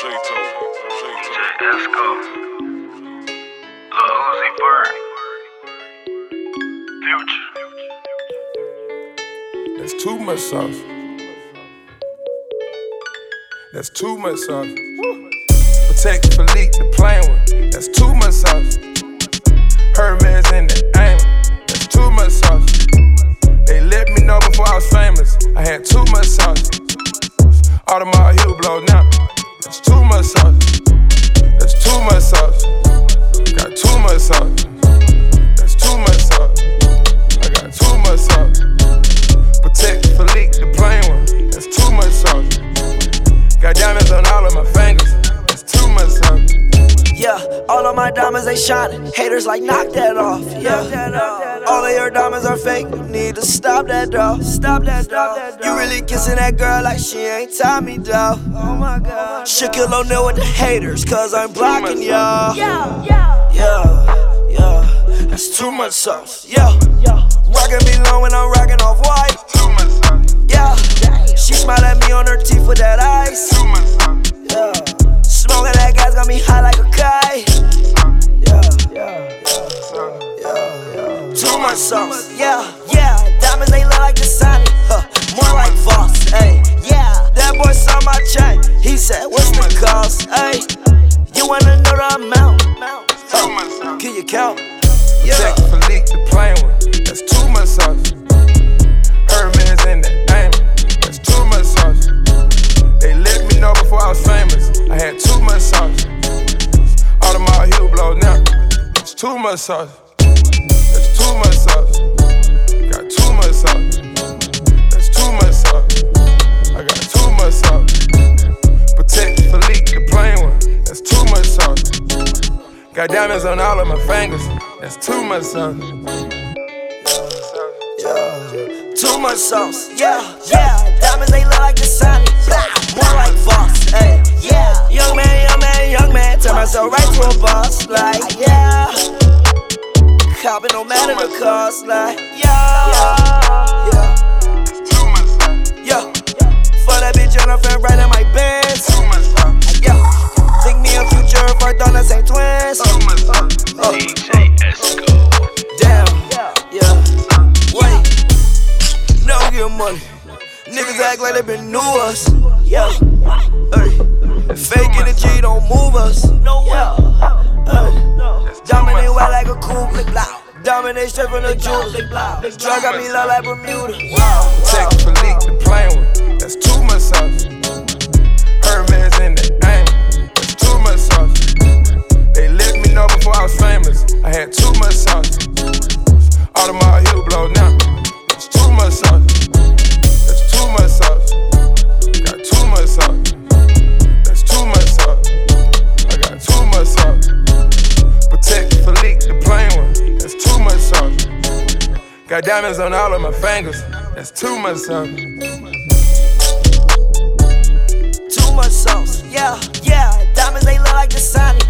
Esco, Lil Uzi Vert, Future. That's too much sauce. That's too much sauce. Protect Philippe, the plain one. That's too much sauce. Hermes in the aim. That's too much sauce. They let me know before I was famous. I had too much sauce. Audemars heel blow now. That's too much sauce. That's too much sauce. Got too much sauce. That's too much sauce. I got too much sauce. Protect Philippe, the plain one. That's too much sauce. Got diamonds on all of my fingers. That's too much sauce. Yeah, all of my diamonds they shining. Haters like knock that off. Yeah, all of your diamonds are fake. You need to stop that dog. Stop that dog. You really kissing that girl like she ain't Tommy dog. Oh my God. Shaquille O'Neal with the haters, cause I'm blocking y'all. Yeah, that's too much sauce. Yeah, rockin' me long when I'm rockin' off white. Yeah, she smile at me on her teeth with that ice. Yeah, smoking that gas got me high like a kite. Too much sauce. Yeah, diamonds they look like the Sonic, more like Voss. Hey, yeah, that boy saw my chain. He said, "What's the cost?" Hey, you wanna know the amount? Can you count? Protect Philippe, the plain one. That's too much sauce. Hermes in the aim. That's too much sauce. They let me know before I was famous. I had too much sauce. Audemars heel blow now. That's too much sauce. That's too much sauce. Got too much sauce. That's too much sauce. I got too much sauce. Protect Philippe, the plain one. That's too much sauce. Got diamonds on all of my fingers. That's too much sauce. Too much sauce. Yeah, diamonds they look like the Sonic, more like Voss. Hey, yeah, young man, turn myself right to a boss. Like, yeah, copping no matter the cost. Like, yeah. For that bitch on her friend right in my Benz. Yeah, think me and Future first on the same twins. DJ Esco. Damn, yeah. Wait, no get money. Niggas act like they been new us. Yeah, fake energy don't move us. Dominate well like a cool blick blow. Dominate straight from the jewels. Drug got me low like Bermuda. Protect Philippe, the plain one. That's too much sauce. Hermes in the aim. That's too much sauce. They let me know before I was famous. I had too much sauce. Audemars heel blow now. That's too much sauce. That's too much sauce. Got too much sauce. That's too much sauce. I got too much sauce. Protect Philippe, the plain one. That's too much sauce. Got diamonds on all of my fingers. That's too much sauce. Too much sauce. Yeah, diamonds they look like the Sonic,